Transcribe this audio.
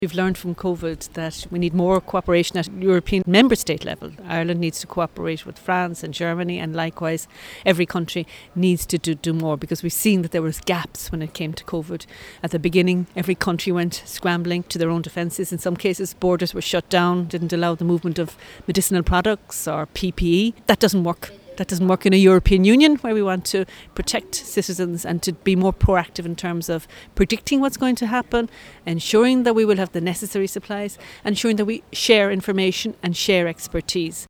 We've learned from COVID that we need more cooperation at European member state level. Ireland needs to cooperate with France and Germany, and likewise every country needs to do more, because we've seen that there was gaps when it came to COVID. At the beginning, every country went scrambling to their own defences. In some cases, borders were shut down, didn't allow the movement of medicinal products or PPE. That doesn't work. That doesn't work in a European Union, where we want to protect citizens and to be more proactive in terms of predicting what's going to happen, ensuring that we will have the necessary supplies, ensuring that we share information and share expertise.